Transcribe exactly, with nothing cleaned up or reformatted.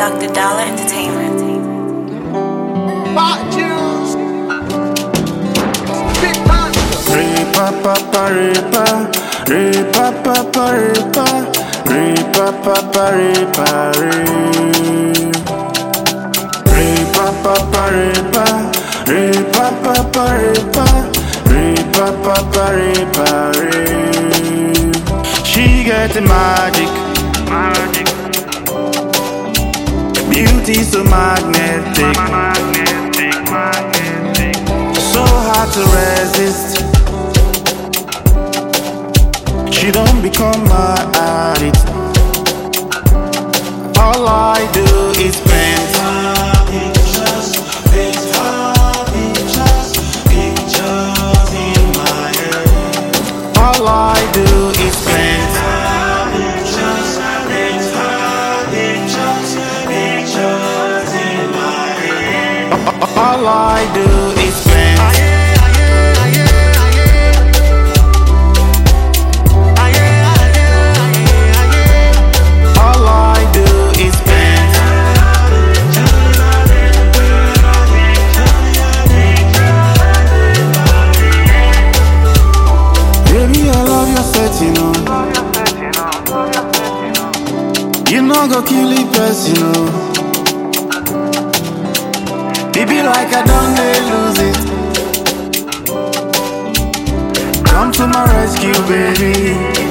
Doctor Dollar Entertainment. Bot juice. Big Panther. Ripa papa ripa, ripa papa ripa, ripa papa ripa ri. Ripa papa ripa, ripa papa ripa, ripa papa ripa ri. She got the magic, magic. Beauty so magnetic, magnetic, magnetic. So hard to resist. She don't become my addict. All I do is spend pictures, pictures, pictures in my head. All I do is spend pictures, pictures, pictures in my head. All I do is spend. You know go kill the person, you know. It be like I don't dey lose it. Come to my rescue, baby.